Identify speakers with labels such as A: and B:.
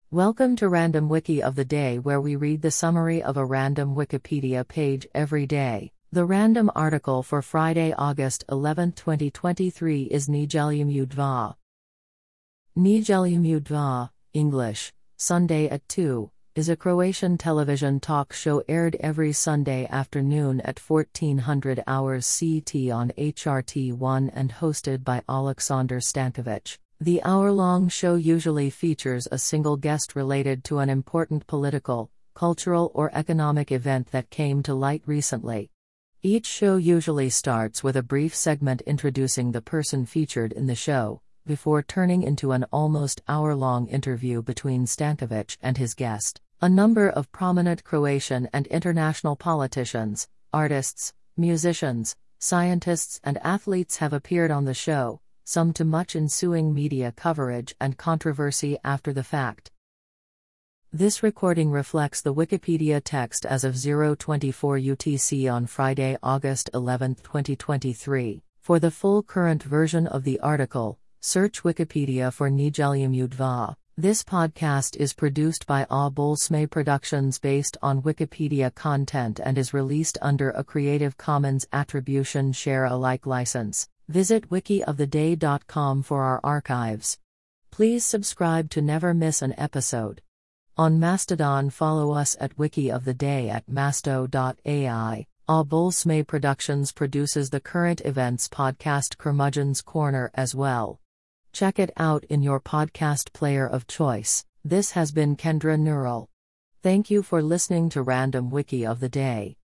A: Welcome to Random Wiki of the Day, where we read the summary of a random Wikipedia page every day. The random article for Friday, August 11, 2023 is Nedeljeno 2. Nedeljeno 2, English, Sunday at 2, is a Croatian television talk show aired every Sunday afternoon at 1400 hours CT on HRT1 and hosted by Aleksandar Stankovic. The hour-long show usually features a single guest related to an important political, cultural or economic event that came to light recently. Each show usually starts with a brief segment introducing the person featured in the show, before turning into an almost hour-long interview between Stankovic and his guest. A number of prominent Croatian and international politicians, artists, musicians, scientists and athletes have appeared on the show, some to much ensuing media coverage and controversy after the fact. This recording reflects the Wikipedia text as of 0:24 UTC on Friday, August 11, 2023. For the full current version of the article, search Wikipedia for Nedeljeno 2. This podcast is produced by A Bolsme Productions based on Wikipedia content and is released under a Creative Commons Attribution Share Alike license. Visit wikioftheday.com for our archives. Please subscribe to never miss an episode. On Mastodon, follow us at Wiki of the Day at masto.ai. A Bolsme Productions produces the current events podcast Curmudgeon's Corner as well. Check it out in your podcast player of choice. This has been Kendra Neural. Thank you for listening to Random Wiki of the Day.